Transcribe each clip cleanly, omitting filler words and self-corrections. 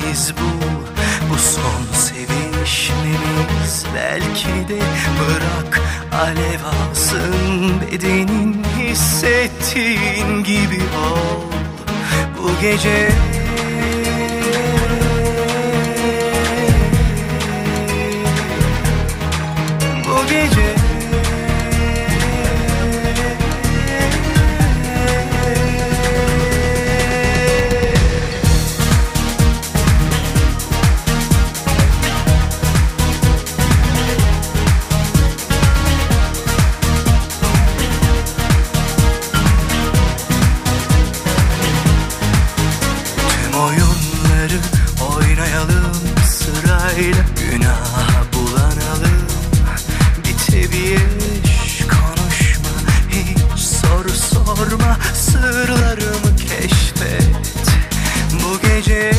gecemiz bu son sevişmemiz. Belki de bırak alev alsın bedenin, hissettiğin gibi ol bu gece. Bu gece oyunları oynayalım sırayla, günaha bulanalım. Bitebilir konuşma, hiç soru sorma, sırlarımı keşfet bu gece.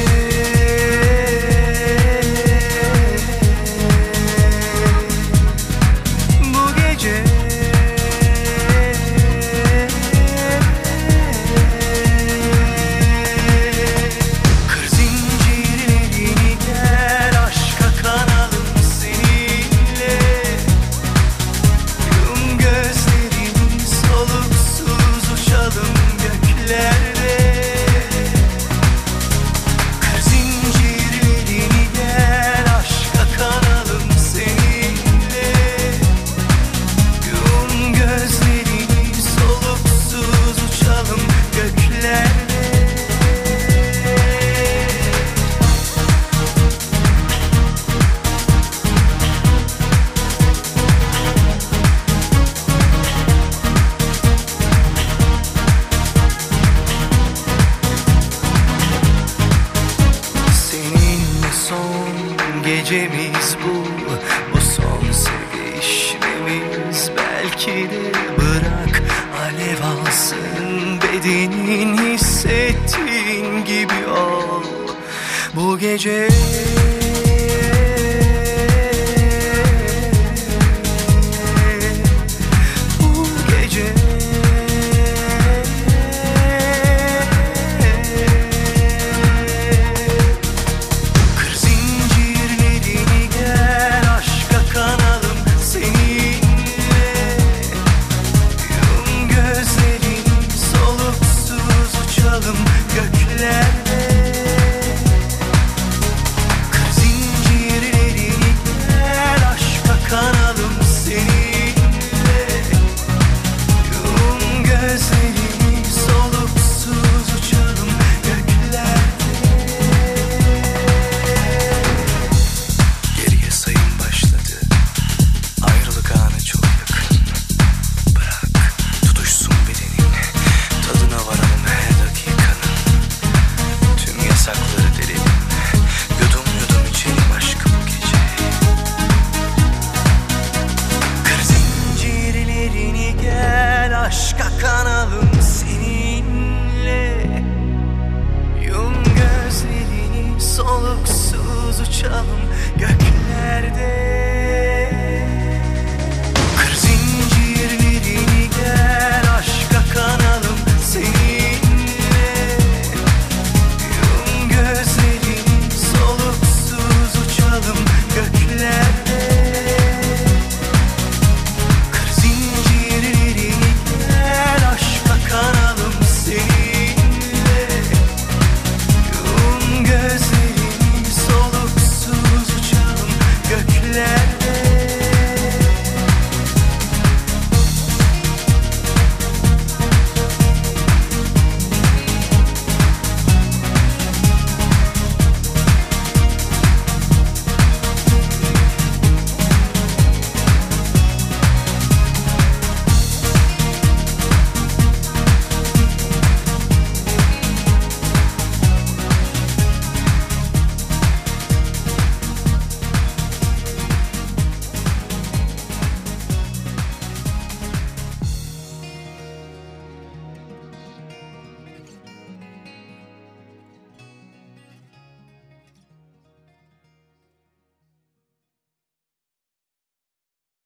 Bu gece gecemiz bu son sevişmemiz. Belki de bırak alev alsın bedenin, hissettiğin gibi ol bu gece. Aşka kanalım seninle, yum gözlerini soluksuz uçalım